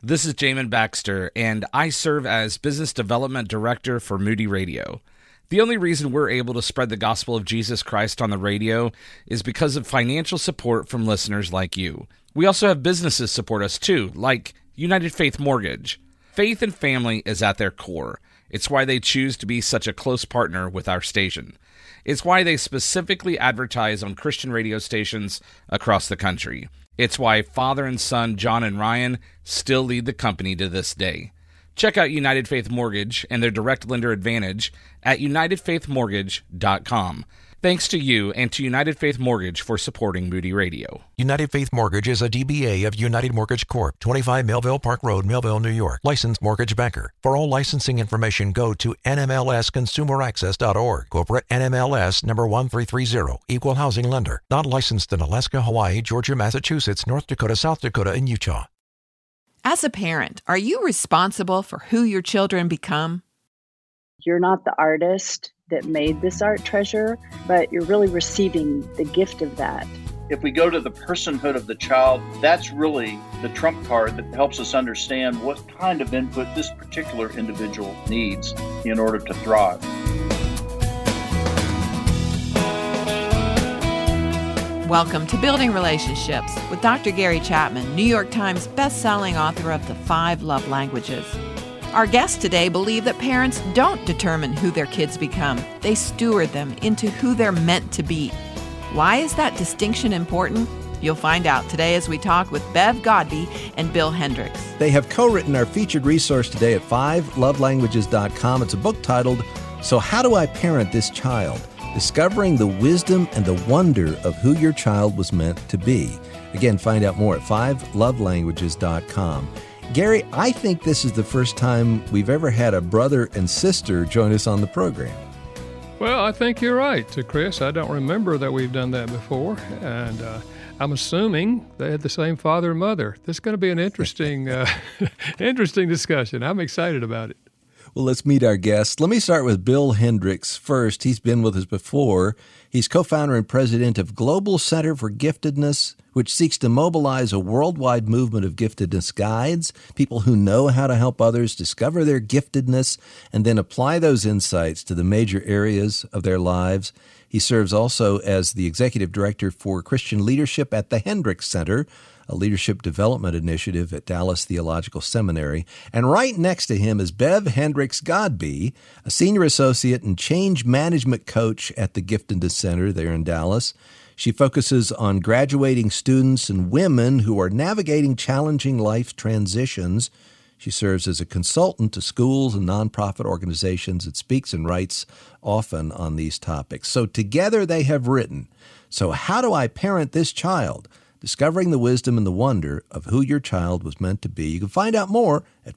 This is Jamin Baxter, and I serve as Business Development Director for Moody Radio. The only reason we're able to spread the gospel of Jesus Christ on the radio is because of financial support from listeners like you. We also have businesses support us too, like United Faith Mortgage. Faith and family is at their core. It's why they choose to be such a close partner with our station. It's why they specifically advertise on Christian radio stations across the country. It's why father and son John and Ryan still lead the company to this day. Check out United Faith Mortgage and their direct lender advantage at UnitedFaithMortgage.com. Thanks to you and to United Faith Mortgage for supporting Moody Radio. United Faith Mortgage is a DBA of United Mortgage Corp., 25 Melville Park Road, Melville, New York. Licensed mortgage banker. For all licensing information, go to nmlsconsumeraccess.org. Corporate NMLS number 1330. Equal housing lender. Not licensed in Alaska, Hawaii, Georgia, Massachusetts, North Dakota, South Dakota, and Utah. As a parent, are you responsible for who your children become? You're not the artist that made this art treasure, but you're really receiving the gift of that. If we go to the personhood of the child, that's really the trump card that helps us understand what kind of input this particular individual needs in order to thrive. Welcome to Building Relationships with Dr. Gary Chapman, New York Times best-selling author of The 5 Love Languages. Our guests today believe that parents don't determine who their kids become. They steward them into who they're meant to be. Why is that distinction important? You'll find out today as we talk with Bev Godbee and Bill Hendricks. They have co-written our featured resource today at 5lovelanguages.com. It's a book titled, So How Do I Parent This Child? Discovering the wisdom and the wonder of who your child was meant to be. Again, find out more at 5lovelanguages.com. Gary, I think this is the first time we've ever had a brother and sister join us on the program. Well, I think you're right, Chris. I don't remember that we've done that before, and I'm assuming they had the same father and mother. This is going to be an interesting, interesting discussion. I'm excited about it. Well, let's meet our guests. Let me start with Bill Hendricks first. He's been with us before. He's co-founder and president of Global Center for Giftedness, which seeks to mobilize a worldwide movement of giftedness guides, people who know how to help others discover their giftedness and then apply those insights to the major areas of their lives. He serves also as the executive director for Christian leadership at the Hendricks Center, a leadership development initiative at Dallas Theological Seminary. And right next to him is Bev Hendricks Godbee, a senior associate and change management coach at the Giftedness Center there in Dallas. She focuses on graduating students and women who are navigating challenging life transitions. She serves as a consultant to schools and nonprofit organizations and speaks and writes often on these topics. So together they have written, So How Do I Parent This Child? Discovering the wisdom and the wonder of who your child was meant to be. You can find out more at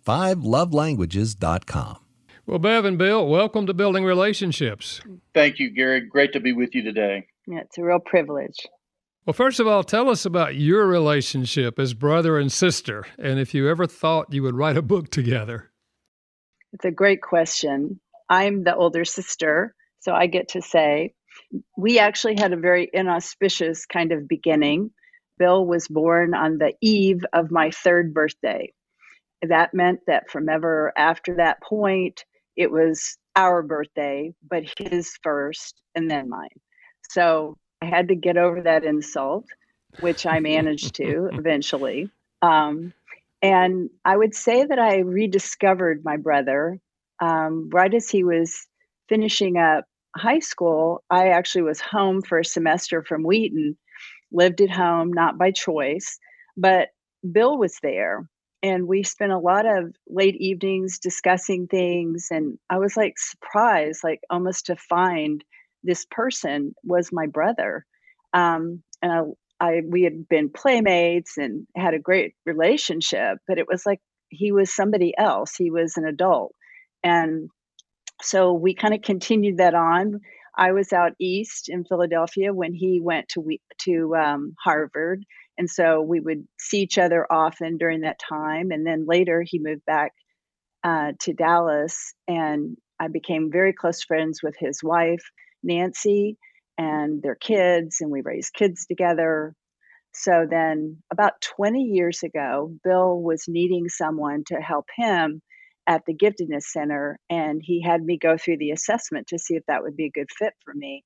5lovelanguages.com. Well, Bev and Bill, welcome to Building Relationships. Thank you, Gary. Great to be with you today. Yeah, it's a real privilege. Well, first of all, tell us about your relationship as brother and sister, and if you ever thought you would write a book together. It's a great question. I'm the older sister, so I get to say we actually had a very inauspicious kind of beginning. Bill was born on the eve of my 3rd birthday. That meant that from ever after that point, it was our birthday, but his first and then mine. So I had to get over that insult, which I managed to eventually. And I would say that I rediscovered my brother right as he was finishing up high school. I actually was home for a semester from Wheaton, lived at home, not by choice, but Bill was there. And we spent a lot of late evenings discussing things. And I was like surprised, like almost to find this person was my brother. And we had been playmates and had a great relationship, but it was like he was somebody else. He was an adult. And so we kind of continued that on. I was out east in Philadelphia when he went to Harvard. And so we would see each other often during that time. And then later he moved back to Dallas, and I became very close friends with his wife, Nancy, and their kids, and we raised kids together. So then, about 20 years ago, Bill was needing someone to help him at the Giftedness Center, and he had me go through the assessment to see if that would be a good fit for me.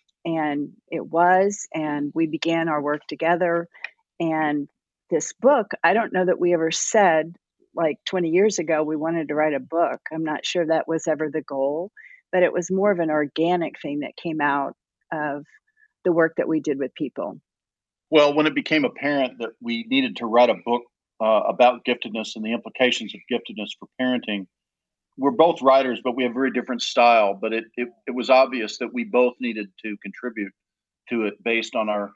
And it was, and we began our work together. And this book, I don't know that we ever said, like 20 years ago, we wanted to write a book. I'm not sure that was ever the goal, but it was more of an organic thing that came out of the work that we did with people. Well, when it became apparent that we needed to write a book about giftedness and the implications of giftedness for parenting, we're both writers, but we have very different style. But it was obvious that we both needed to contribute to it based on our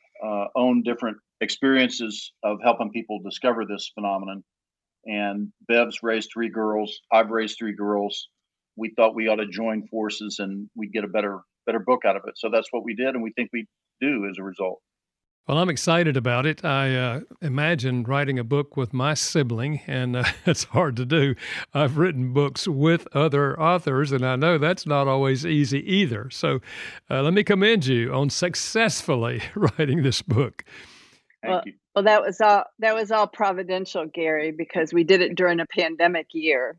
own different experiences of helping people discover this phenomenon. And Bev's raised 3 girls. I've raised 3 girls. We thought we ought to join forces and we'd get a better book out of it. So that's what we did, and we think we do as a result. Well, I'm excited about it. I imagine writing a book with my sibling, and it's hard to do. I've written books with other authors, and I know that's not always easy either. So let me commend you on successfully writing this book. Thank you. Well, that was all providential, Gary, because we did it during a pandemic year.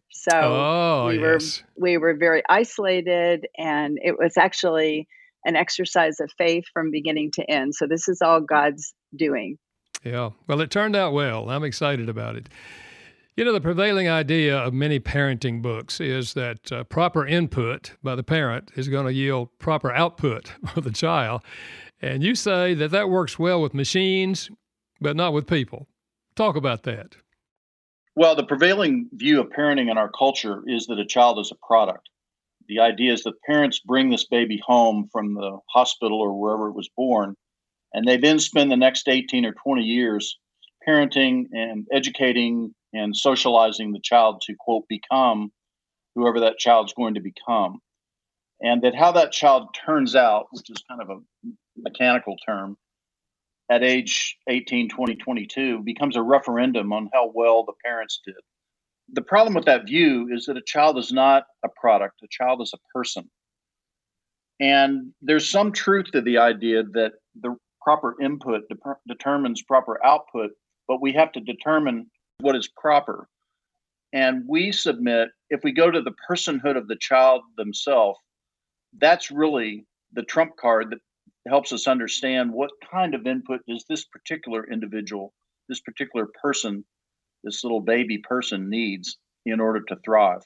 So we were very isolated, and it was actually an exercise of faith from beginning to end. So this is all God's doing. Yeah. Well, it turned out well. I'm excited about it. You know, the prevailing idea of many parenting books is that proper input by the parent is going to yield proper output for the child. And you say that that works well with machines, but not with people. Talk about that. Well, the prevailing view of parenting in our culture is that a child is a product. The idea is that parents bring this baby home from the hospital or wherever it was born, and they then spend the next 18 or 20 years parenting and educating and socializing the child to, quote, become whoever that child's going to become. And that how that child turns out, which is kind of a mechanical term, at age 18, 20, 22, becomes a referendum on how well the parents did. The problem with that view is that a child is not a product. A child is a person. And there's some truth to the idea that the proper input determines proper output, but we have to determine what is proper. And we submit, if we go to the personhood of the child themselves, that's really the trump card that helps us understand what kind of input does this particular individual, this particular person, this little baby person needs in order to thrive.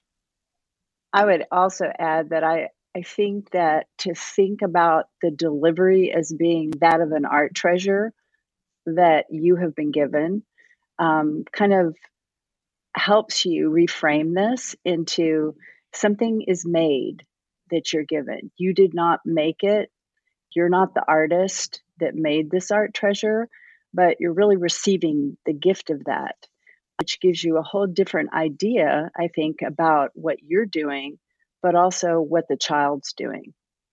I would also add that I think that to think about the delivery as being that of an art treasure that you have been given kind of helps you reframe this into something is made that you're given. You did not make it. You're not the artist that made this art treasure, but you're really receiving the gift of that, which gives you a whole different idea, I think, about what you're doing, but also what the child's doing.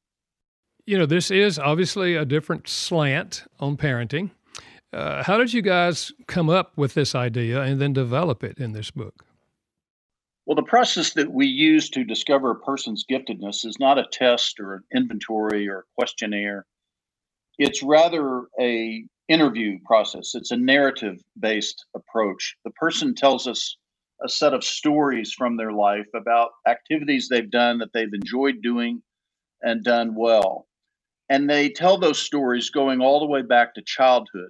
You know, this is obviously a different slant on parenting. How did you guys come up with this idea and then develop it in this book? Well, the process that we use to discover a person's giftedness is not a test or an inventory or a questionnaire. It's rather a interview process. It's a narrative-based approach. The person tells us a set of stories from their life about activities they've done that they've enjoyed doing and done well. And they tell those stories going all the way back to childhood.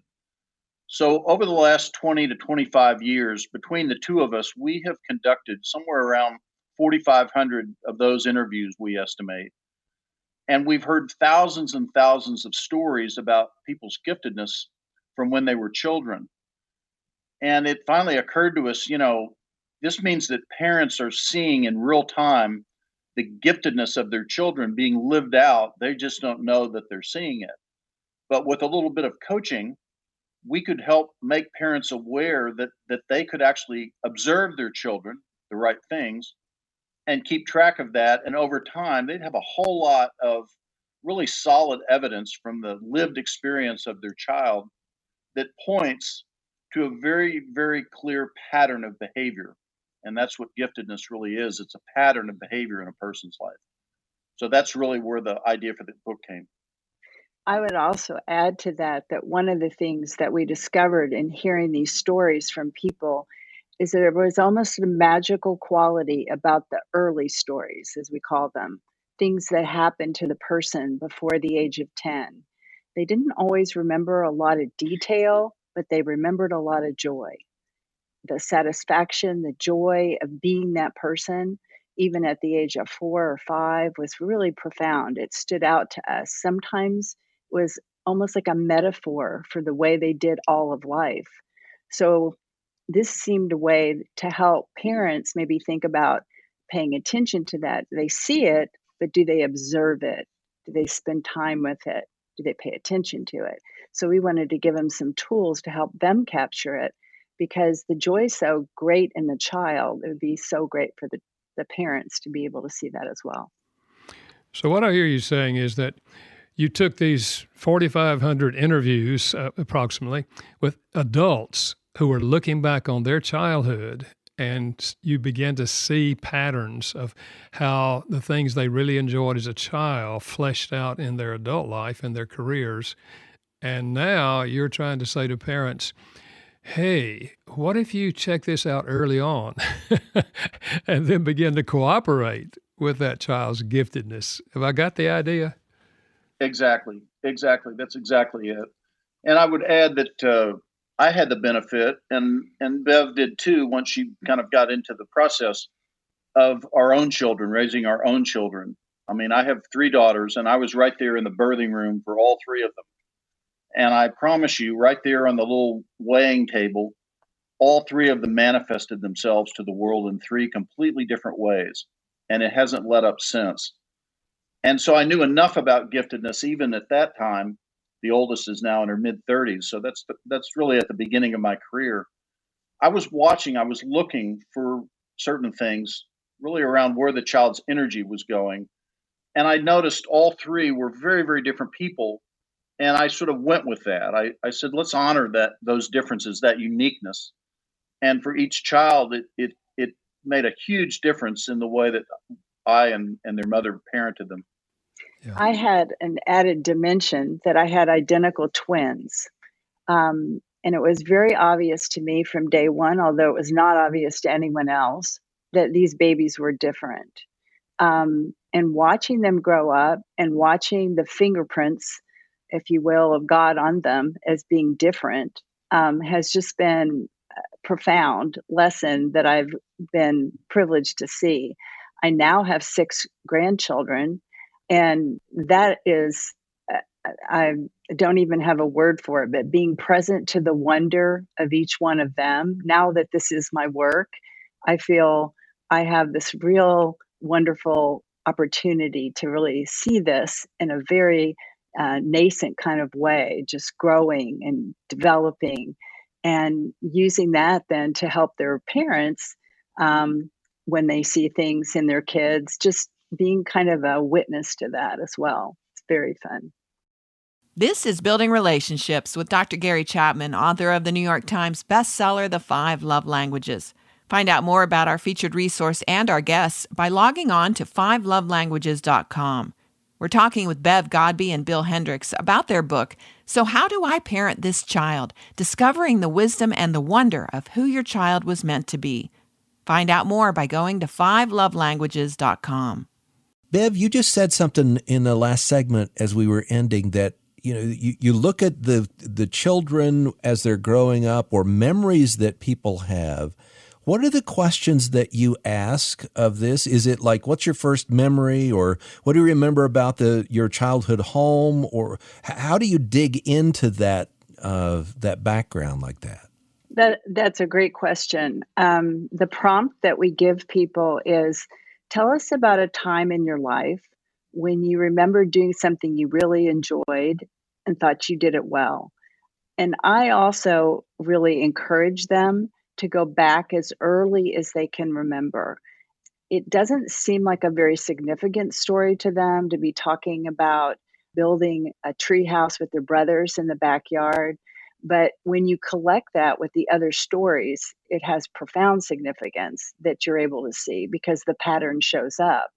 So over the last 20 to 25 years, between the two of us, we have conducted somewhere around 4,500 of those interviews, we estimate. And we've heard thousands and thousands of stories about people's giftedness from when they were children. And it finally occurred to us, this means that parents are seeing in real time the giftedness of their children being lived out. They just don't know that they're seeing it. But with a little bit of coaching, we could help make parents aware that they could actually observe their children, the right things, and keep track of that. And over time, they'd have a whole lot of really solid evidence from the lived experience of their child that points to a very, very clear pattern of behavior. And that's what giftedness really is. It's a pattern of behavior in a person's life. So that's really where the idea for the book came. I would also add to that one of the things that we discovered in hearing these stories from people is that there was almost a magical quality about the early stories, as we call them, things that happened to the person before the age of 10. They didn't always remember a lot of detail, but they remembered a lot of joy. The satisfaction, the joy of being that person, even at the age of 4 or 5, was really profound. It stood out to us. Sometimes it was almost like a metaphor for the way they did all of life. So this seemed a way to help parents maybe think about paying attention to that. They see it, but do they observe it? Do they spend time with it? Do they pay attention to it? So we wanted to give them some tools to help them capture it, because the joy is so great in the child. It would be so great for the parents to be able to see that as well. So what I hear you saying is that you took these 4,500 interviews, approximately, with adults who were looking back on their childhood, and you began to see patterns of how the things they really enjoyed as a child fleshed out in their adult life and their careers. And now you're trying to say to parents, hey, what if you check this out early on and then begin to cooperate with that child's giftedness? Have I got the idea? Exactly. That's exactly it. And I would add that I had the benefit, and Bev did too, once she kind of got into the process of our own children, raising our own children. I mean, I have 3 daughters, and I was right there in the birthing room for all 3 of them. And I promise you, right there on the little weighing table, all 3 of them manifested themselves to the world in 3 completely different ways. And it hasn't let up since. And so I knew enough about giftedness even at that time. The oldest is now in her mid-30s. So that's really at the beginning of my career. I was looking for certain things really around where the child's energy was going. And I noticed all 3 were very, very different people. And I sort of went with that. I said, let's honor those differences, that uniqueness. And for each child, it made a huge difference in the way that I and their mother parented them. Yeah. I had an added dimension that I had identical twins. And it was very obvious to me from day one, although it was not obvious to anyone else, that these babies were different. And watching them grow up and watching the fingerprints, if you will, of God on them as being different, has just been a profound lesson that I've been privileged to see. I now have 6 grandchildren, and that is, I don't even have a word for it, but being present to the wonder of each one of them. Now that this is my work, I feel I have this real wonderful opportunity to really see this in a very nascent kind of way, just growing and developing, and using that then to help their parents when they see things in their kids, just being kind of a witness to that as well. It's very fun. This is Building Relationships with Dr. Gary Chapman, author of the New York Times bestseller, The 5 Love Languages. Find out more about our featured resource and our guests by logging on to 5lovelanguages.com. We're talking with Bev Godby and Bill Hendricks about their book, So How Do I Parent This Child? Discovering the wisdom and the wonder of who your child was meant to be. Find out more by going to 5lovelanguages.com. Bev, you just said something in the last segment as we were ending that, you look at the children as they're growing up, or memories that people have. What are the questions that you ask of this? Is it like, what's your first memory, or what do you remember about your childhood home, or how do you dig into that background like that? That's a great question. The prompt that we give people is, tell us about a time in your life when you remember doing something you really enjoyed and thought you did it well. And I also really encourage them to go back as early as they can remember. It doesn't seem like a very significant story to them to be talking about building a treehouse with their brothers in the backyard. But when you collect that with the other stories, it has profound significance that you're able to see, because the pattern shows up.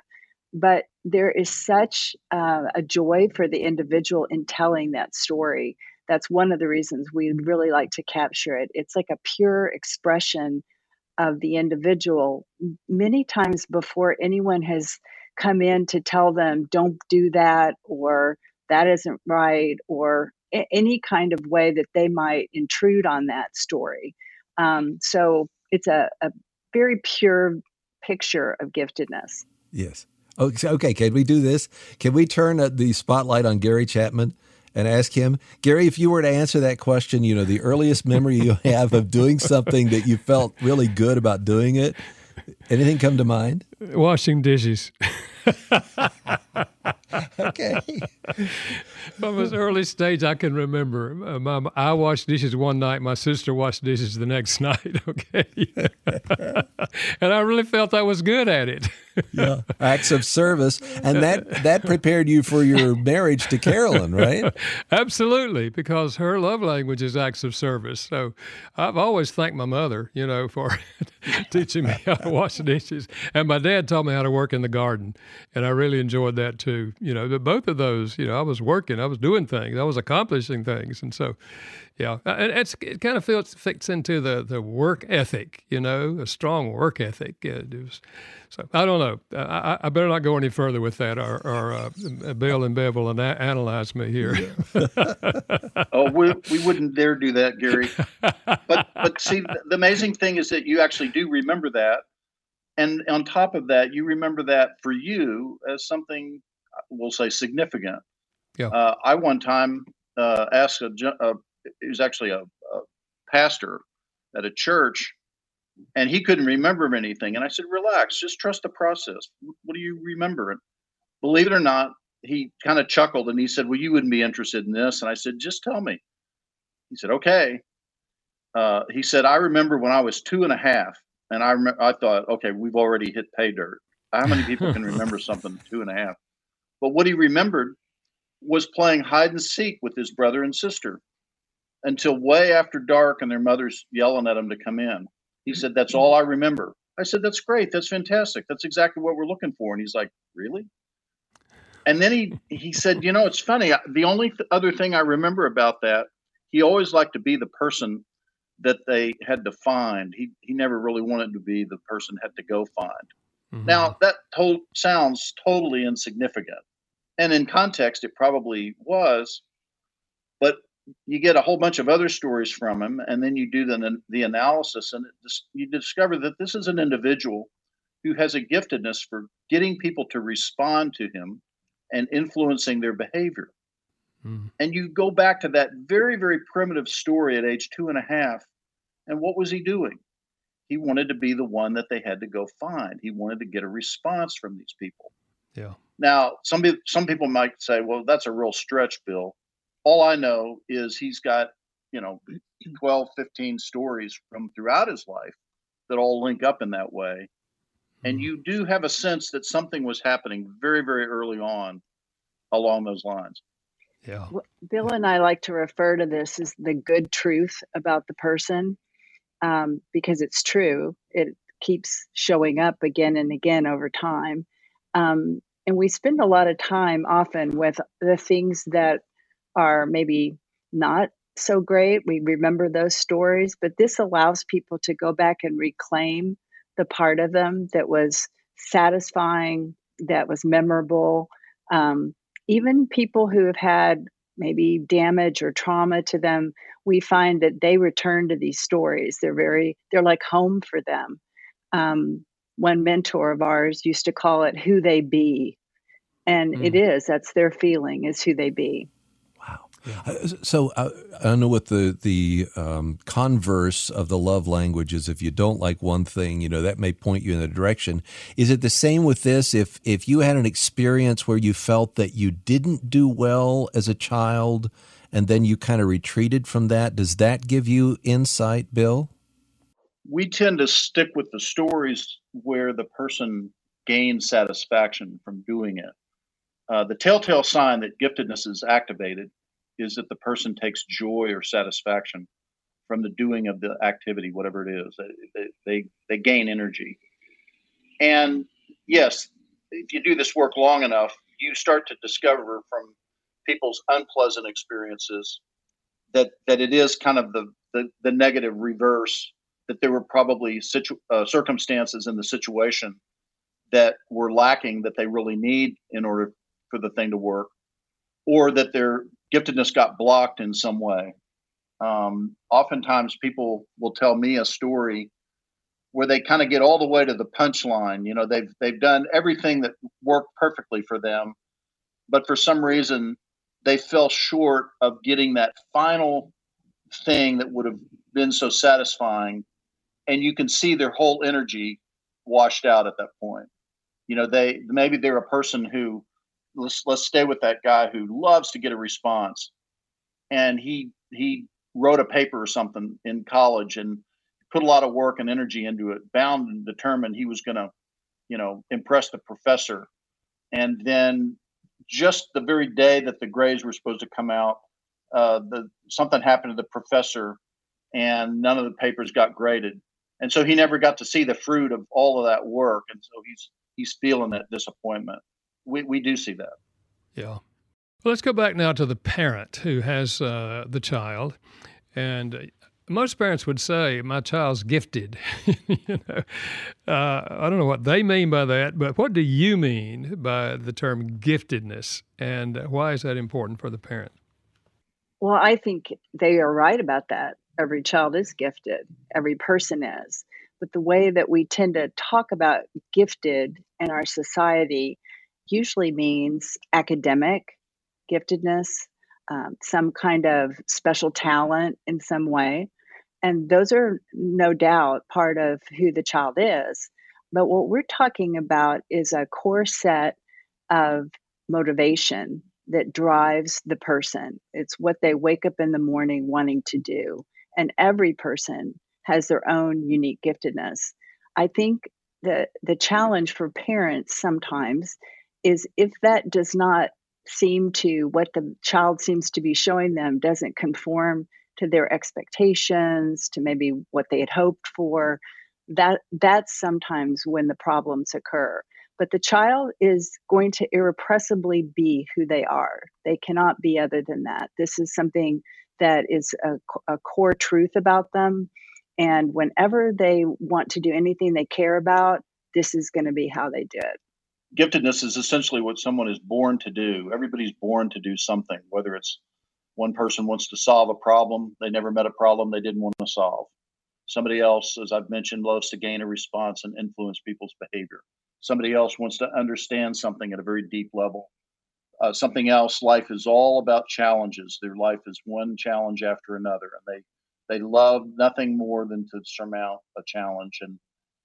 But there is such a joy for the individual in telling that story. That's one of the reasons we'd really like to capture it. It's like a pure expression of the individual many times before anyone has come in to tell them, don't do that, or that isn't right, or any kind of way that they might intrude on that story. So it's a very pure picture of giftedness. Yes. Okay, can we do this? Can we turn the spotlight on Gary Chapman and ask him, Gary, if you were to answer that question, the earliest memory you have of doing something that you felt really good about doing it, anything come to mind? Washing dishes. Okay. From an early stage, I can remember. I washed dishes one night. My sister washed dishes the next night. Okay. And I really felt I was good at it. Yeah. Acts of service. And that prepared you for your marriage to Carolyn, right? Absolutely, because her love language is acts of service. So I've always thanked my mother, for teaching me how to wash dishes. And my dad taught me how to work in the garden. And I really enjoyed that too. Both of those, I was working, I was doing things, I was accomplishing things. And so, yeah, and it kind of fits into the work ethic, a strong work ethic. So I don't know. I better not go any further with that, or Bill and Bev will analyze me here. Oh, we wouldn't dare do that, Gary. But see, the amazing thing is that you actually do remember that. And on top of that, you remember that for you as something, we'll say, significant. Yeah. I one time asked he was actually a pastor at a church, and he couldn't remember anything. And I said, relax, just trust the process. What do you remember? And believe it or not, he kind of chuckled and he said, well, you wouldn't be interested in this. And I said, just tell me. He said, okay. He said, I remember when I was 2.5. And I thought, okay, we've already hit pay dirt. How many people can remember something 2.5? But what he remembered was playing hide and seek with his brother and sister until way after dark and their mother's yelling at him to come in. He said, that's all I remember. I said, that's great. That's fantastic. That's exactly what we're looking for. And he's like, really? And then he said, it's funny. The only other thing I remember about that, he always liked to be the person that they had to find. He never really wanted to be the person had to go find. Mm-hmm. Now, that sounds totally insignificant. And in context, it probably was. But you get a whole bunch of other stories from him, and then you do the analysis, and you discover that this is an individual who has a giftedness for getting people to respond to him and influencing their behavior. Mm. And you go back to that very, very primitive story at age 2.5, and what was he doing? He wanted to be the one that they had to go find. He wanted to get a response from these people. Yeah. Now, some people might say, well, that's a real stretch, Bill. All I know is he's got, 12, 15 stories from throughout his life that all link up in that way. And you do have a sense that something was happening very, very early on along those lines. Yeah. Bill and I like to refer to this as the good truth about the person, because it's true. It keeps showing up again and again over time. And we spend a lot of time often with the things that are maybe not so great. We remember those stories, but this allows people to go back and reclaim the part of them that was satisfying, that was memorable. Even people who have had maybe damage or trauma to them, we find that they return to these stories. They're like home for them. One mentor of ours used to call it who they be. And that's their feeling, is who they be. Wow. Yeah. So I know what the converse of the love languages, if you don't like one thing, that may point you in a direction. Is it the same with this? If you had an experience where you felt that you didn't do well as a child and then you kind of retreated from that, does that give you insight, Bill? We tend to stick with the stories where the person gains satisfaction from doing it. The telltale sign that giftedness is activated is that the person takes joy or satisfaction from the doing of the activity, whatever it is. They gain energy. And yes, if you do this work long enough, you start to discover from people's unpleasant experiences that it is kind of the negative reverse, that there were probably circumstances in the situation that were lacking that they really need in order for the thing to work, or that their giftedness got blocked in some way. Oftentimes people will tell me a story where they kind of get all the way to the punchline. You know, they've done everything that worked perfectly for them, but for some reason they fell short of getting that final thing that would have been so satisfying. And you can see their whole energy washed out at that point. You know, maybe they're a person who, let's stay with that guy who loves to get a response. And he wrote a paper or something in college and put a lot of work and energy into it, bound and determined he was going to, impress the professor. And then just the very day that the grades were supposed to come out, something happened to the professor and none of the papers got graded. And so he never got to see the fruit of all of that work. And so he's feeling that disappointment. We do see that. Yeah. Well, let's go back now to the parent who has the child. And most parents would say, my child's gifted. I don't know what they mean by that, but what do you mean by the term giftedness? And why is that important for the parent? Well, I think they are right about that. Every child is gifted. Every person is. But the way that we tend to talk about gifted in our society usually means academic giftedness, some kind of special talent in some way. And those are no doubt part of who the child is. But what we're talking about is a core set of motivation that drives the person. It's what they wake up in the morning wanting to do. And every person has their own unique giftedness. I think that the challenge for parents sometimes is if that does not seem to, what the child seems to be showing them doesn't conform to their expectations, to maybe what they had hoped for, that's sometimes when the problems occur. But the child is going to irrepressibly be who they are. They cannot be other than that. This is something that is a core truth about them. And whenever they want to do anything they care about, this is going to be how they do it. Giftedness is essentially what someone is born to do. Everybody's born to do something, whether it's one person wants to solve a problem. They never met a problem they didn't want to solve. Somebody else, as I've mentioned, loves to gain a response and influence people's behavior. Somebody else wants to understand something at a very deep level. Something else, life is all about challenges. Their life is one challenge after another, and they love nothing more than to surmount a challenge. And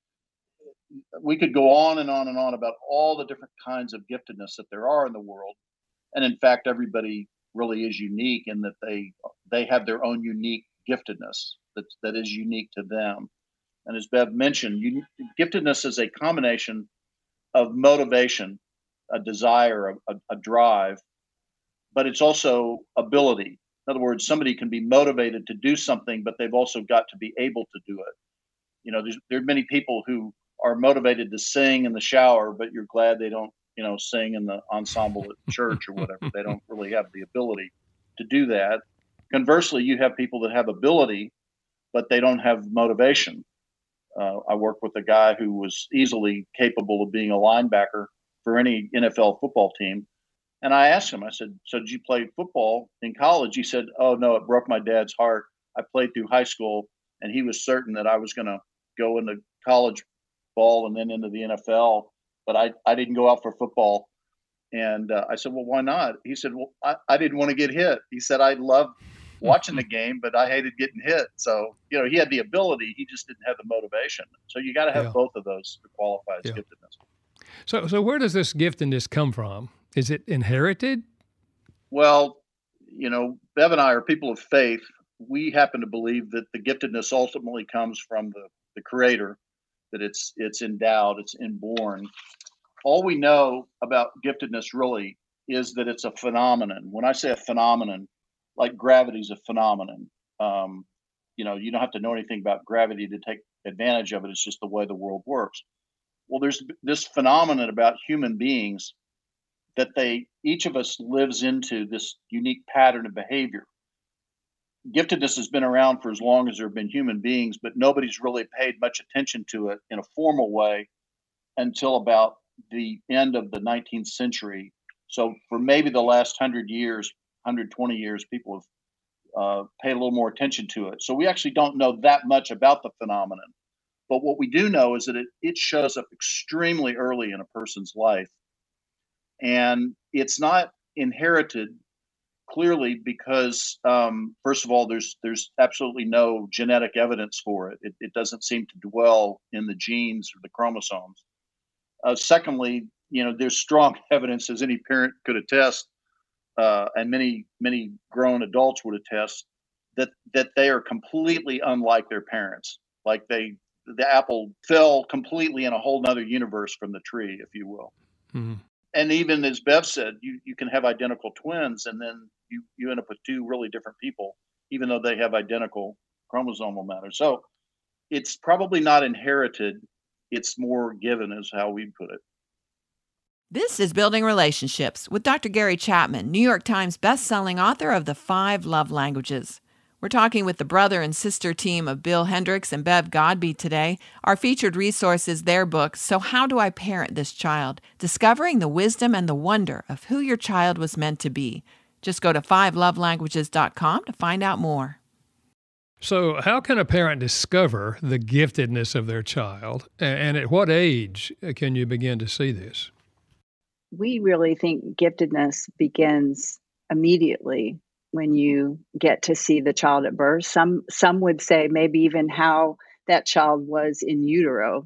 we could go on and on and on about all the different kinds of giftedness that there are in the world. And in fact, everybody really is unique in that they have their own unique giftedness that is unique to them. And as Bev mentioned, giftedness is a combination of motivation, a desire, a drive, but it's also ability. In other words, somebody can be motivated to do something, but they've also got to be able to do it. You know, there are many people who are motivated to sing in the shower, but you're glad they don't, sing in the ensemble at church or whatever. They don't really have the ability to do that. Conversely, you have people that have ability, but they don't have motivation. I worked with a guy who was easily capable of being a linebacker for any NFL football team. And I asked him, I said, so did you play football in college? He said, oh, no, it broke my dad's heart. I played through high school, and he was certain that I was going to go into college ball and then into the NFL. But I didn't go out for football. And I said, well, why not? He said, well, I didn't want to get hit. He said, I loved watching the game, but I hated getting hit. So, he had the ability. He just didn't have the motivation. So you got to have both of those to qualify as giftedness. So where does this giftedness come from? Is it inherited? Well, Bev and I are people of faith. We happen to believe that the giftedness ultimately comes from the Creator, that it's endowed, it's inborn. All we know about giftedness really is that it's a phenomenon. When I say a phenomenon, like gravity is a phenomenon. You don't have to know anything about gravity to take advantage of it. It's just the way the world works. Well, there's this phenomenon about human beings that each of us lives into this unique pattern of behavior. Giftedness has been around for as long as there have been human beings, but nobody's really paid much attention to it in a formal way until about the end of the 19th century. So for maybe the last 100 years, 120 years, people have paid a little more attention to it. So we actually don't know that much about the phenomenon. But what we do know is that it shows up extremely early in a person's life. And it's not inherited clearly because, first of all, there's absolutely no genetic evidence for it. It doesn't seem to dwell in the genes or the chromosomes. Secondly, there's strong evidence, as any parent could attest, and many grown adults would attest, that they are completely unlike their parents. Like the apple fell completely in a whole nother universe from the tree, if you will. Mm-hmm. And even as Bev said, you can have identical twins, and then you end up with two really different people, even though they have identical chromosomal matter. So it's probably not inherited. It's more given, is how we put it. This is Building Relationships with Dr. Gary Chapman, New York Times bestselling author of The 5 Love Languages. We're talking with the brother and sister team of Bill Hendricks and Bev Godby today. Our featured resource is their book, So How Do I Parent This Child? Discovering the wisdom and the wonder of who your child was meant to be. Just go to 5lovelanguages.com to find out more. So how can a parent discover the giftedness of their child, and at what age can you begin to see this? We really think giftedness begins immediately when you get to see the child at birth. Some would say maybe even how that child was in utero.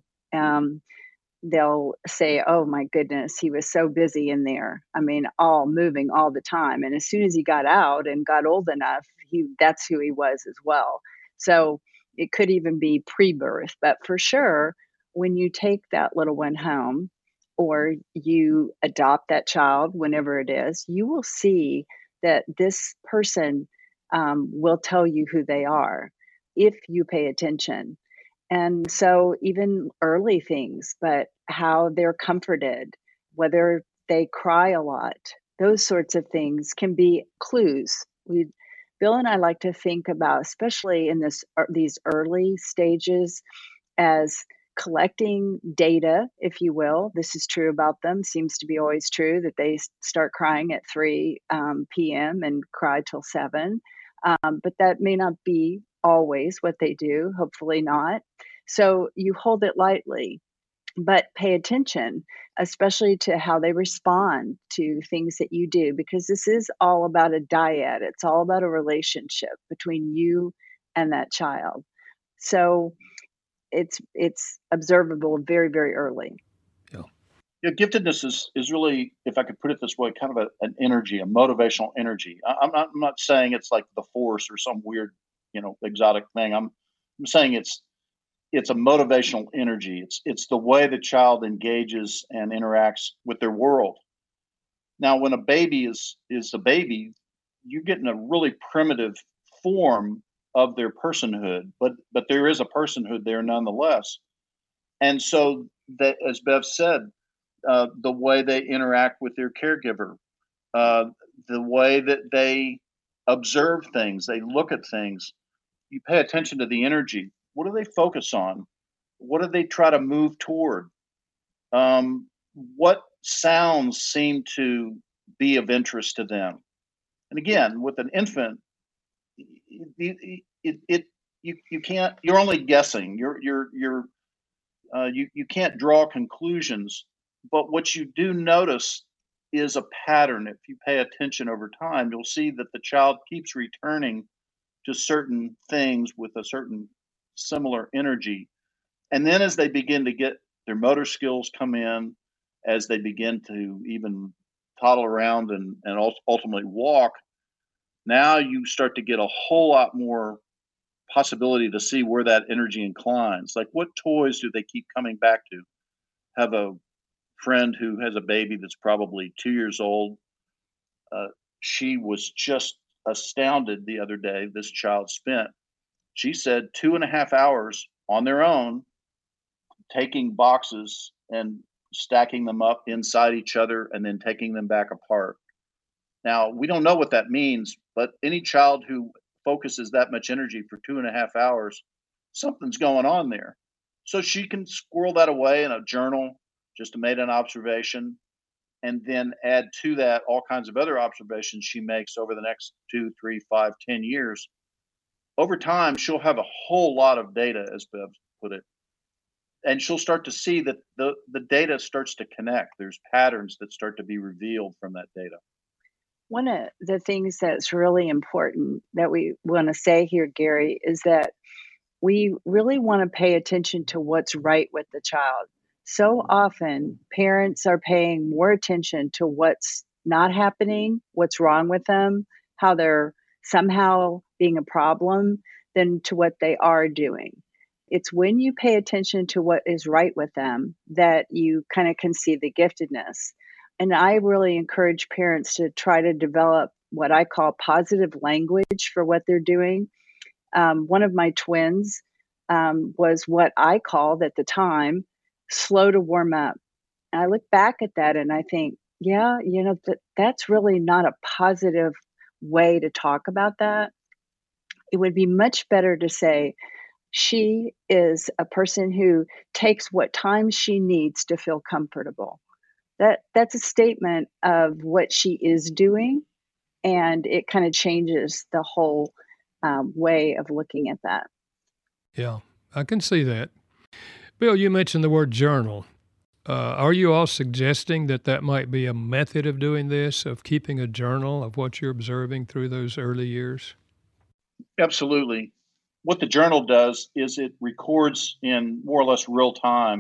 They'll say, oh my goodness, he was so busy in there. I mean, all moving all the time. And as soon as he got out and got old enough, that's who he was as well. So it could even be pre-birth. But for sure, when you take that little one home or you adopt that child, whenever it is, you will see that this person will tell you who they are if you pay attention. And so even early things, but how they're comforted, whether they cry a lot, those sorts of things can be clues. Bill and I like to think about, especially in these early stages, as collecting data, if you will. This is true about them, seems to be always true, that they start crying at 3 p.m. and cry till 7. But that may not be always what they do, hopefully not. So you hold it lightly, but pay attention, especially to how they respond to things that you do, because this is all about a dyad. It's all about a relationship between you and that child. So it's observable very, very early. Yeah, giftedness is really, if I could put it this way, kind of an energy, a motivational energy. I'm not saying it's like the Force or some weird, exotic thing. I'm saying it's a motivational energy. It's the way the child engages and interacts with their world. Now, when a baby is a baby, you get in a really primitive form of their personhood, but there is a personhood there nonetheless. And so that, as Bev said, the way they interact with their caregiver, the way that they observe things, they look at things, you pay attention to the energy. What do they focus on? What do they try to move toward? What sounds seem to be of interest to them? And again, with an infant, you can't. You're only guessing. You can't draw conclusions. But what you do notice is a pattern. If you pay attention over time, you'll see that the child keeps returning to certain things with a certain similar energy. And then as they begin to get their motor skills come in, as they begin to even toddle around and ultimately walk, now you start to get a whole lot more possibility to see where that energy inclines. Like, what toys do they keep coming back to? Have a friend who has a baby that's probably 2 years old. She was just astounded the other day. This child spent, she said, 2.5 hours on their own taking boxes and stacking them up inside each other and then taking them back apart. Now, we don't know what that means, but any child who focuses that much energy for 2.5 hours, something's going on there. So she can squirrel that away in a journal, just to make an observation, and then add to that all kinds of other observations she makes over the next 2, 3, 5, 10 years. Over time, she'll have a whole lot of data, as Bev put it, and she'll start to see that the data starts to connect. There's patterns that start to be revealed from that data. One of the things that's really important that we want to say here, Gary, is that we really want to pay attention to what's right with the child. So often, parents are paying more attention to what's not happening, what's wrong with them, how they're somehow being a problem, than to what they are doing. It's when you pay attention to what is right with them that you kind of can see the giftedness. And I really encourage parents to try to develop what I call positive language for what they're doing. One of my twins was what I called at the time slow to warm up. And I look back at that and I think, yeah, that's really not a positive way to talk about that. It would be much better to say, she is a person who takes what time she needs to feel comfortable. That's a statement of what she is doing, and it kind of changes the whole way of looking at that. Yeah, I can see that. Bill, you mentioned the word journal. Are you all suggesting that might be a method of doing this, of keeping a journal of what you're observing through those early years? Absolutely. What the journal does is it records in more or less real time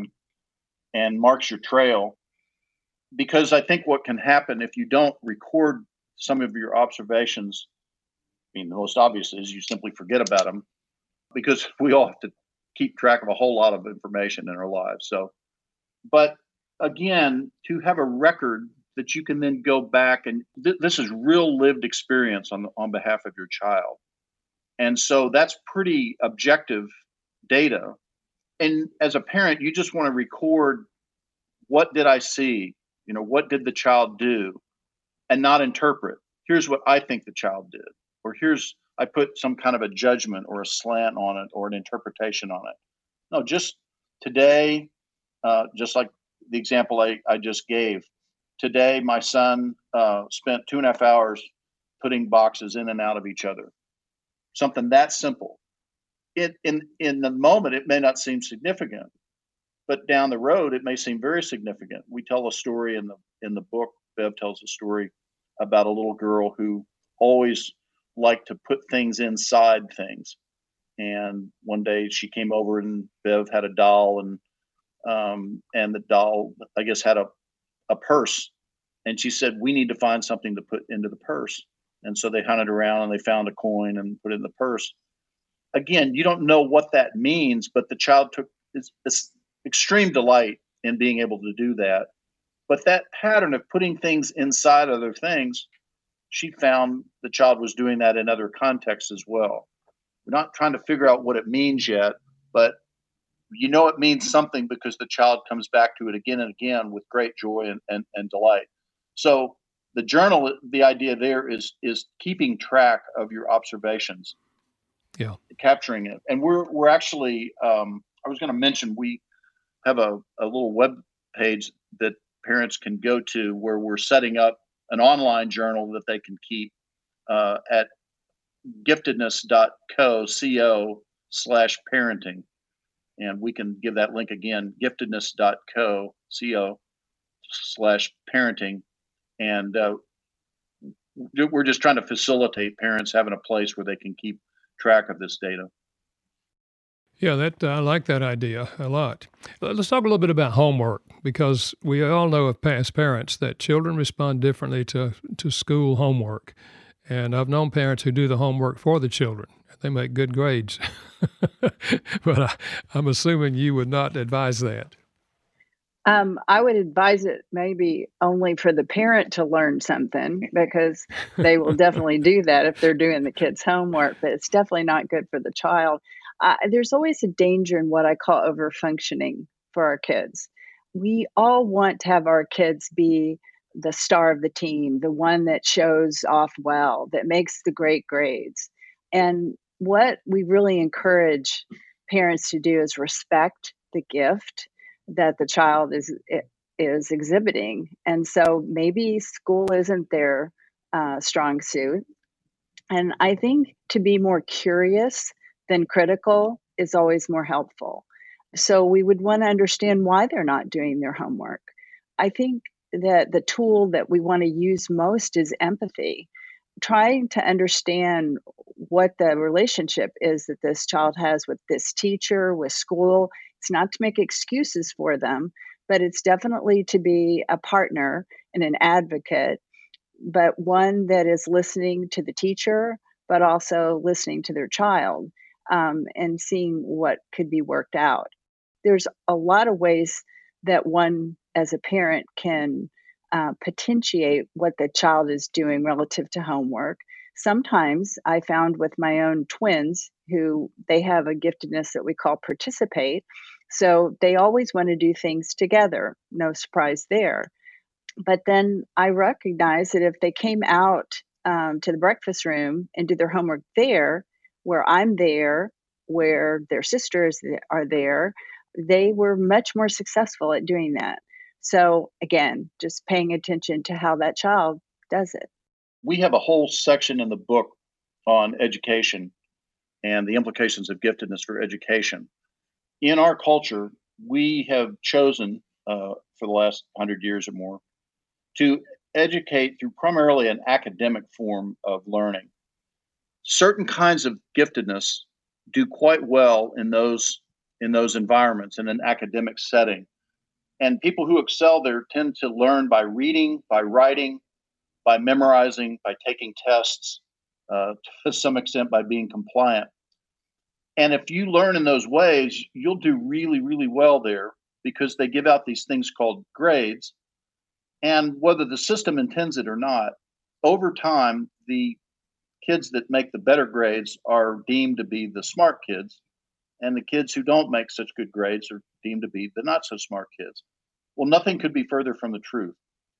and marks your trail. Because I think what can happen if you don't record some of your observations, I mean, the most obvious is you simply forget about them, because we all have to keep track of a whole lot of information in our lives. So, but again, to have a record that you can then go back and this is real lived experience on behalf of your child. And so that's pretty objective data. And as a parent, you just want to record, what did I see? What did the child do? And not interpret. Here's what I think the child did. Or I put some kind of a judgment or a slant on it or an interpretation on it. No, just today, just like the example I just gave. Today, my son spent 2.5 hours putting boxes in and out of each other. Something that simple. In the moment, it may not seem significant, but down the road, it may seem very significant. We tell a story in the book. Bev tells a story about a little girl who always liked to put things inside things. And one day she came over and Bev had a doll, and the doll, I guess, had a purse. And she said, we need to find something to put into the purse. And so they hunted around and they found a coin and put it in the purse. Again, you don't know what that means, but the child took this extreme delight in being able to do that. But that pattern of putting things inside other things, she found the child was doing that in other contexts as well. We're not trying to figure out what it means yet, but it means something because the child comes back to it again and again with great joy and delight. So the journal, the idea there is keeping track of your observations, capturing it. And we're actually, I was going to mention, we have a little web page that parents can go to where we're setting up an online journal that they can keep at giftedness.co/parenting. And we can give that link again, giftedness.co/parenting. And we're just trying to facilitate parents having a place where they can keep track of this data. Yeah, I like that idea a lot. Let's talk a little bit about homework, because we all know as parents that children respond differently to school homework. And I've known parents who do the homework for the children. They make good grades. But I'm assuming you would not advise that. I would advise it maybe only for the parent to learn something, because they will definitely do that if they're doing the kids' homework, but it's definitely not good for the child. There's always a danger in what I call over-functioning for our kids. We all want to have our kids be the star of the team, the one that shows off well, that makes the great grades. And what we really encourage parents to do is respect the gift that the child is exhibiting. And so maybe school isn't their strong suit. And I think to be more curious than critical is always more helpful. So we would want to understand why they're not doing their homework. I think that the tool that we want to use most is empathy, trying to understand what the relationship is that this child has with this teacher, with school. It's not to make excuses for them, but it's definitely to be a partner and an advocate, but one that is listening to the teacher, but also listening to their child, and seeing what could be worked out. There's a lot of ways that one, as a parent, can potentiate what the child is doing relative to homework. Sometimes I found with my own twins, who they have a giftedness that we call participate. So they always want to do things together. No surprise there. But then I recognize that if they came out to the breakfast room and did their homework there, where I'm there, where their sisters are there, they were much more successful at doing that. So again, just paying attention to how that child does it. We have a whole section in the book on education and the implications of giftedness for education. In our culture, we have chosen for the last 100 years or more to educate through primarily an academic form of learning. Certain kinds of giftedness do quite well in those environments, in an academic setting. And people who excel there tend to learn by reading, by writing, by memorizing, by taking tests, to some extent by being compliant. And if you learn in those ways, you'll do really, really well there, because they give out these things called grades. And whether the system intends it or not, over time, the kids that make the better grades are deemed to be the smart kids, and the kids who don't make such good grades are deemed to be the not so smart kids. Well, nothing could be further from the truth.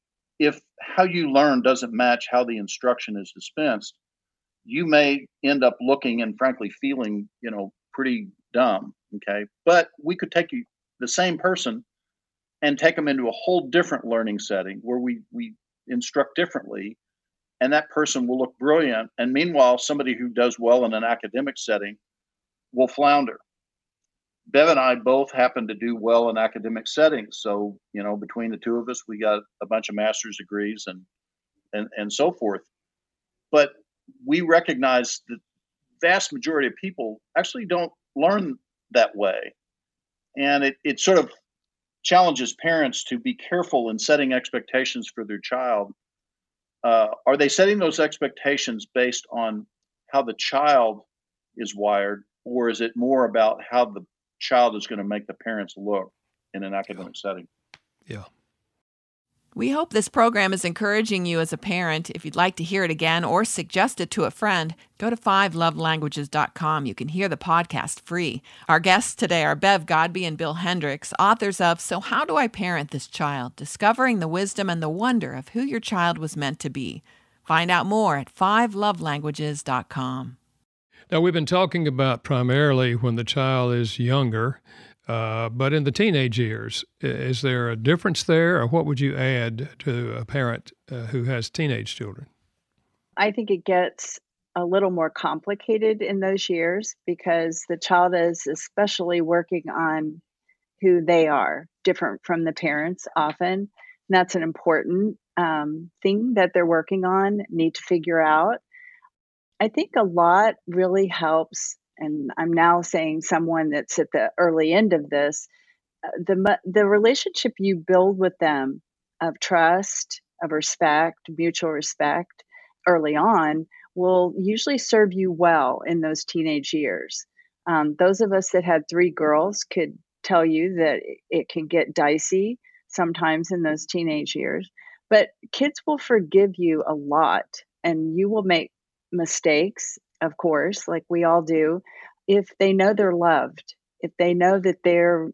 If how you learn doesn't match how the instruction is dispensed, you may end up looking and frankly feeling, pretty dumb. Okay. But we could take the same person and take them into a whole different learning setting where we instruct differently, and that person will look brilliant. And meanwhile, somebody who does well in an academic setting will flounder. Bev and I both happen to do well in academic settings. So, between the two of us, we got a bunch of master's degrees and so forth. But we recognize that the vast majority of people actually don't learn that way. And it sort of challenges parents to be careful in setting expectations for their child. Are they setting those expectations based on how the child is wired, or is it more about how the child is going to make the parents look in an academic setting? Yeah. We hope this program is encouraging you as a parent. If you'd like to hear it again or suggest it to a friend, go to 5lovelanguages.com. You can hear the podcast free. Our guests today are Bev Godby and Bill Hendricks, authors of So How Do I Parent This Child? Discovering the Wisdom and the Wonder of Who Your Child Was Meant to Be. Find out more at 5lovelanguages.com. Now, we've been talking about primarily when the child is younger, but in the teenage years, is there a difference there, or what would you add to a parent who has teenage children? I think it gets a little more complicated in those years because the child is especially working on who they are, different from the parents often. And that's an important thing that they're working on, need to figure out. I think a lot really helps, and I'm now saying someone that's at the early end of this, the relationship you build with them of trust, of respect, mutual respect early on will usually serve you well in those teenage years. Those of us that had 3 girls could tell you that it can get dicey sometimes in those teenage years, but kids will forgive you a lot, and you will make mistakes, of course, like we all do, if they know they're loved, if they know that they're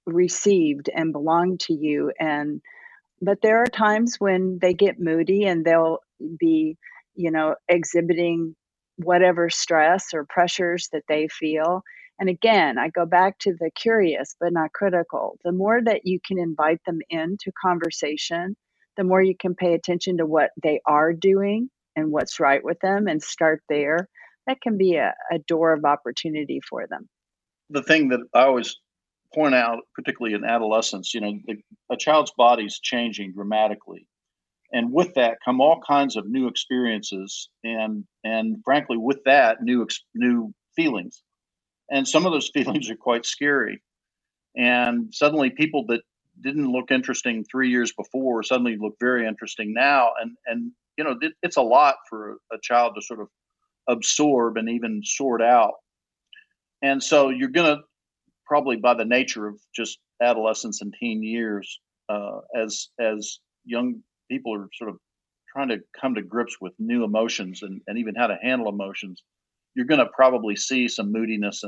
received and belong to you. But there are times when they get moody and they'll be, exhibiting whatever stress or pressures that they feel. And again, I go back to the curious but not critical. The more that you can invite them into conversation, the more you can pay attention to what they are doing and what's right with them and start there. That can be a door of opportunity for them. The thing that I always point out, particularly in adolescence, a child's body is changing dramatically. And with that come all kinds of new experiences and frankly, with that, new feelings. And some of those feelings are quite scary. And suddenly people that didn't look interesting 3 years before suddenly look very interesting now. And it's a lot for a child to sort of absorb and even sort out. And so you're going to probably, by the nature of just adolescence and teen years, as young people are sort of trying to come to grips with new emotions and even how to handle emotions, you're going to probably see some moodiness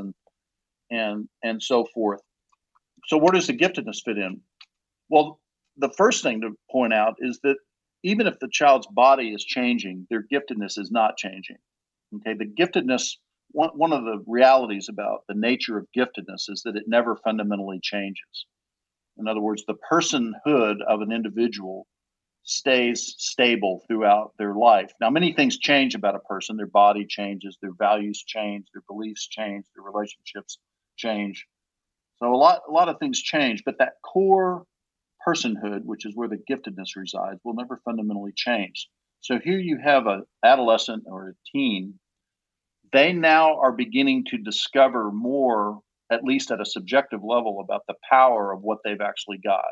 and so forth. So where does the giftedness fit in? Well, the first thing to point out is that even if the child's body is changing, their giftedness is not changing. Okay, the giftedness, one of the realities about the nature of giftedness is that it never fundamentally changes. In other words, the personhood of an individual stays stable throughout their life. Now, many things change about a person. Their body changes, their values change, their beliefs change, their relationships change. So a lot of things change, but that core personhood, which is where the giftedness resides, will never fundamentally change. So here you have an adolescent or a teen. They now are beginning to discover more, at least at a subjective level, about the power of what they've actually got.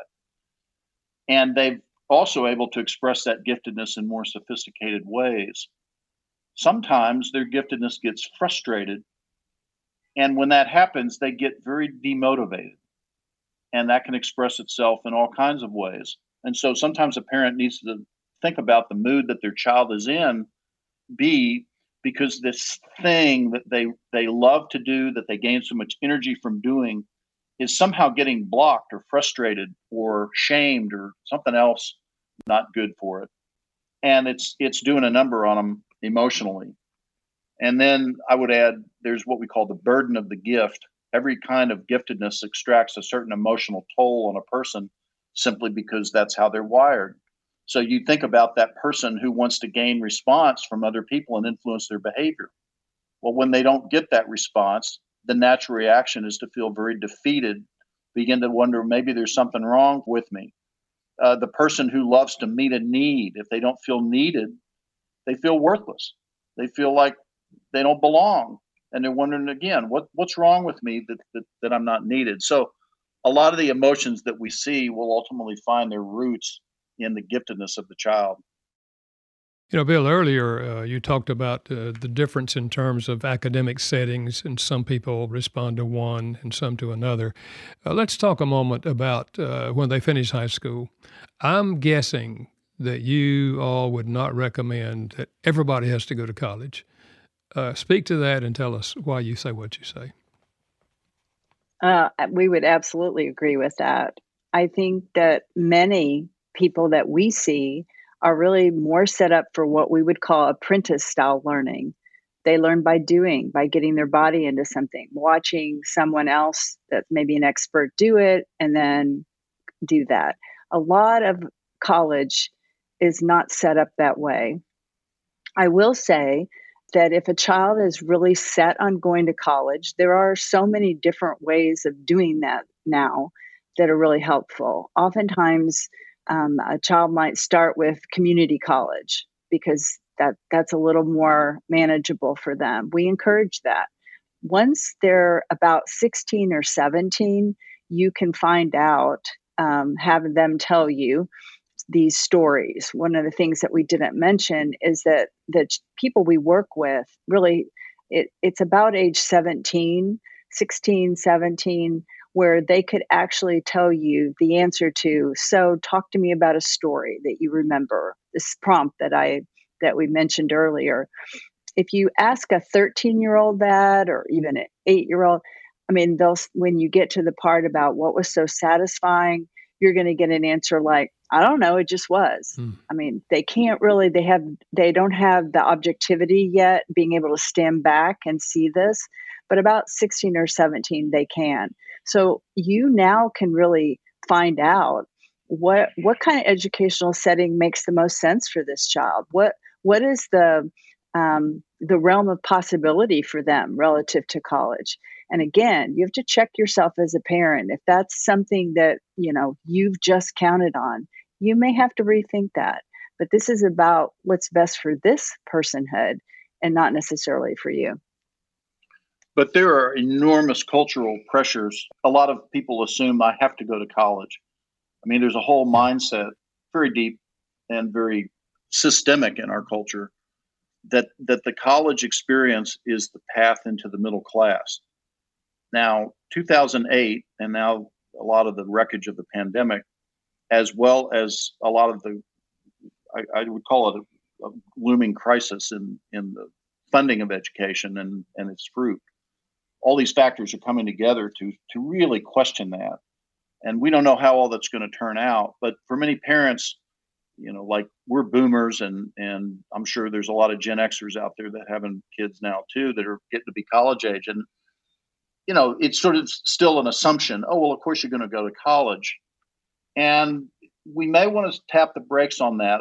And they've also able to express that giftedness in more sophisticated ways. Sometimes their giftedness gets frustrated. And when that happens, they get very demotivated. And that can express itself in all kinds of ways. And so sometimes a parent needs to think about the mood that their child is in, because this thing that they love to do, that they gain so much energy from doing, is somehow getting blocked or frustrated or shamed or something else not good for it. And it's doing a number on them emotionally. And then I would add, there's what we call the burden of the gift. Every kind of giftedness extracts a certain emotional toll on a person simply because that's how they're wired. So you think about that person who wants to gain response from other people and influence their behavior. Well, when they don't get that response, the natural reaction is to feel very defeated, begin to wonder, maybe there's something wrong with me. The person who loves to meet a need, if they don't feel needed, they feel worthless. They feel like they don't belong. And they're wondering again, what's wrong with me that I'm not needed? So a lot of the emotions that we see will ultimately find their roots in the giftedness of the child. Bill, earlier you talked about the difference in terms of academic settings, and some people respond to one and some to another. Let's talk a moment about when they finish high school. I'm guessing that you all would not recommend that everybody has to go to college. Speak to that and tell us why you say what you say. We would absolutely agree with that. I think that many people that we see are really more set up for what we would call apprentice style learning. They learn by doing, by getting their body into something, watching someone else that's maybe an expert do it and then do that. A lot of college is not set up that way. I will say that if a child is really set on going to college, there are so many different ways of doing that now that are really helpful. Oftentimes, a child might start with community college because that's a little more manageable for them. We encourage that. Once they're about 16 or 17, you can find out, have them tell you these stories. One of the things that we didn't mention is that the people we work with, really, it's about age 16, 17, where they could actually tell you the answer to, so talk to me about a story that you remember, this prompt that we mentioned earlier. If you ask a 13-year-old that, or even an 8-year-old, mean, when you get to the part about what was so satisfying, you're going to get an answer like, I don't know, it just was. I mean, they can't really, they don't have the objectivity yet, being able to stand back and see this, but about 16 or 17, they can. So you now can really find out what kind of educational setting makes the most sense for this child. What is the realm of possibility for them relative to college? And again, you have to check yourself as a parent. If that's something that, you've just counted on, you may have to rethink that. But this is about what's best for this personhood and not necessarily for you. But there are enormous cultural pressures. A lot of people assume I have to go to college. I mean, there's a whole mindset, very deep and very systemic in our culture, that the college experience is the path into the middle class. Now, 2008, and now a lot of the wreckage of the pandemic, as well as a lot of I would call it a looming crisis in the funding of education and its fruit. All these factors are coming together to really question that. And we don't know how all that's going to turn out. But for many parents, like we're boomers, and I'm sure there's a lot of Gen Xers out there that having kids now too that are getting to be college age. And, it's sort of still an assumption. Oh, well, of course you're going to go to college. And we may want to tap the brakes on that.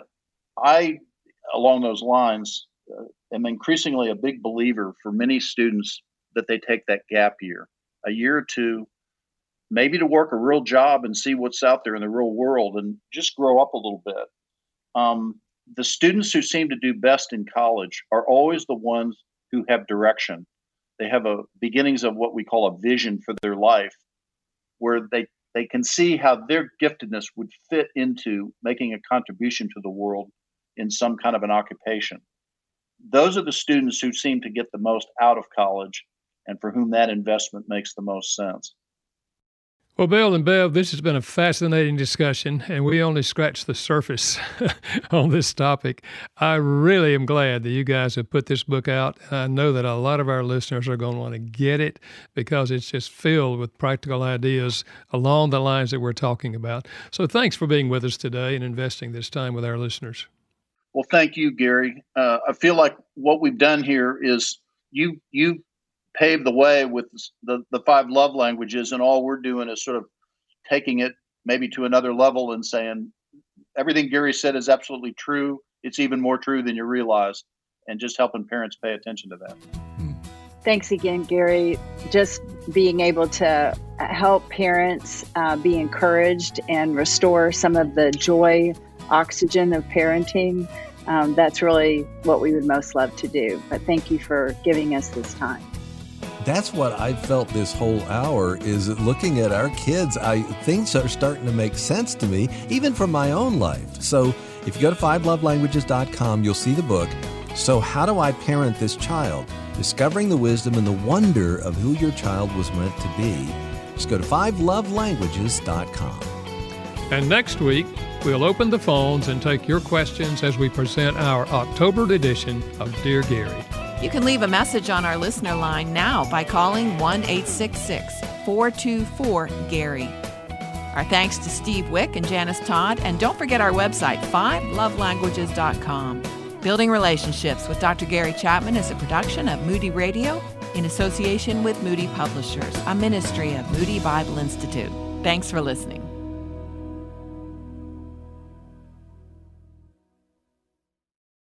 I, along those lines, am increasingly a big believer for many students that they take that gap year, a year or two, maybe to work a real job and see what's out there in the real world and just grow up a little bit. The students who seem to do best in college are always the ones who have direction. They have beginnings of what we call a vision for their life, where they can see how their giftedness would fit into making a contribution to the world in some kind of an occupation. Those are the students who seem to get the most out of college and for whom that investment makes the most sense. Well, Bill and Bev, this has been a fascinating discussion, and we only scratched the surface on this topic. I really am glad that you guys have put this book out. I know that a lot of our listeners are going to want to get it because it's just filled with practical ideas along the lines that we're talking about. So thanks for being with us today and investing this time with our listeners. Well, thank you, Gary. I feel like what we've done here is you paved the way with the 5 love languages, and all we're doing is sort of taking it maybe to another level and saying everything Gary said is absolutely true. It's even more true than you realize, and just helping parents pay attention to that. Thanks again, Gary. Just being able to help parents be encouraged and restore some of the joy, oxygen of parenting. That's really what we would most love to do. But thank you for giving us this time. That's what I felt this whole hour, is looking at our kids. Things are starting to make sense to me, even from my own life. So if you go to 5lovelanguages.com, you'll see the book, So How Do I Parent This Child? Discovering the wisdom and the wonder of who your child was meant to be. Just go to 5lovelanguages.com. And next week, we'll open the phones and take your questions as we present our October edition of Dear Gary. You can leave a message on our listener line now by calling 1-866-424-GARY. Our thanks to Steve Wick and Janice Todd, and don't forget our website, 5lovelanguages.com. Building Relationships with Dr. Gary Chapman is a production of Moody Radio in association with Moody Publishers, a ministry of Moody Bible Institute. Thanks for listening.